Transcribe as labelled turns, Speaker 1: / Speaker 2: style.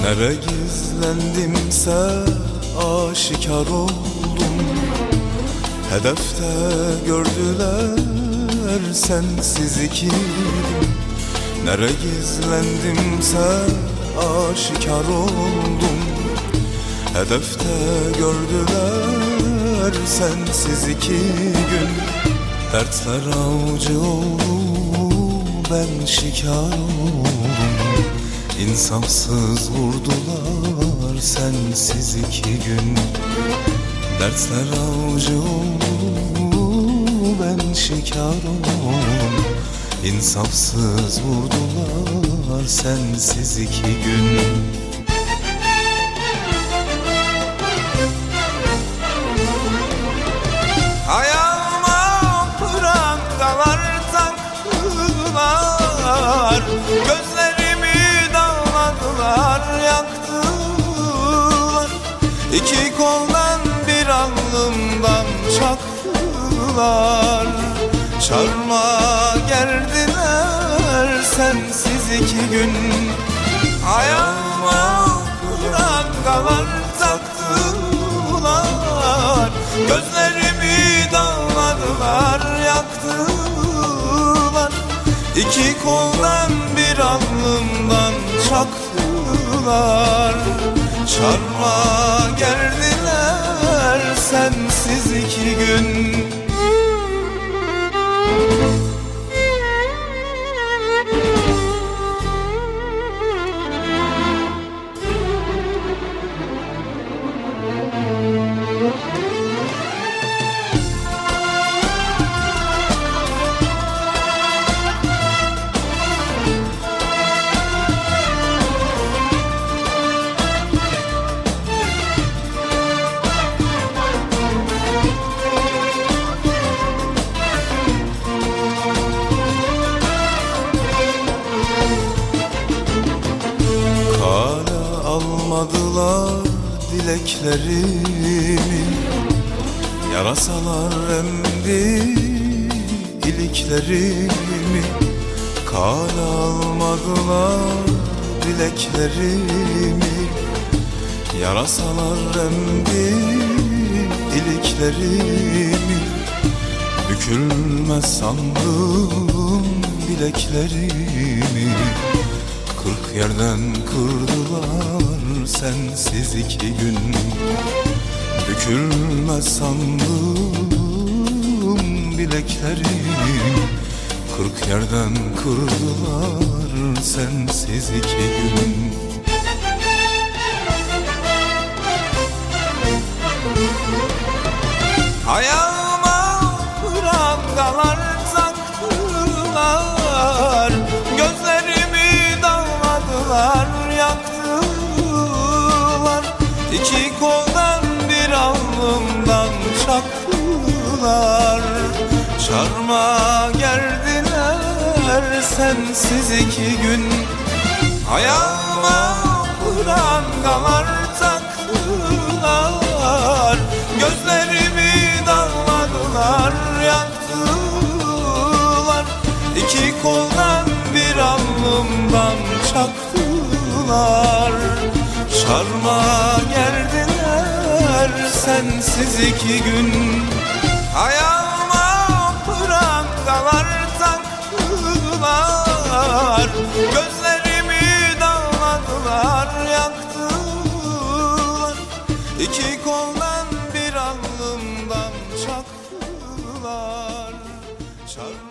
Speaker 1: Nere gizlendimse aşikar oldum. Hedefte gördüler sensiz ikidim. Nere gizlendimse aşikar oldum. Hedefte gördüler sensiz iki gün. Dertler avcı oldu, ben şikar oldum. İnsafsız vurdular sensiz iki gün. Dertler avcı oldu, ben şikar oldum. İnsafsız vurdular sensiz iki gün.
Speaker 2: Ayağıma prangalar taktılar, gözlerimi dağladılar, yaktılar. İki koldan bir alnımdan çaktılar. Çarmıha gerdiler sensiz iki gün. Ayağıma prangalar taktılar, gözlerimi dağladılar, yaktılar. İki koldan bir alnımdan çaktılar. Çarmıha gerdiler sensiz iki gün.
Speaker 1: Almadılar dileklerimi, yarasalar emdi iliklerimi. Kale almadılar dileklerimi, yarasalar emdi iliklerimi. Bükülmez sandım bileklerimi, 40 yerden kırdılar sensiz iki gün. Bükülmez sandım bileklerim, 40 yerden kırdılar sensiz iki gün.
Speaker 2: Ayağıma prangalar taktılar, gözlerimi dağladılar, yaktılar. İki koldan bir alnımdan çaktılar. Çarmıha gerdiler sensiz iki gün. Ayağıma prangalar taktılar, gözlerimi dağladılar, yaktılar. İki koldan bir alnımdan çaktılar. Çarmıha gerdiler sensiz iki gün. Ayağıma prangalar taktılar, gözlerimi dağladılar, yaktılar. İki koldan bir alnımdan çaktılar.